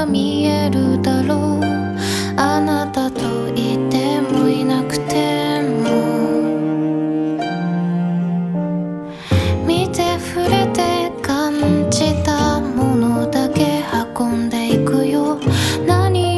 が見えるだろう。あなたといてもいなくても、見て触れて感じたものだけ運んでいくよ。何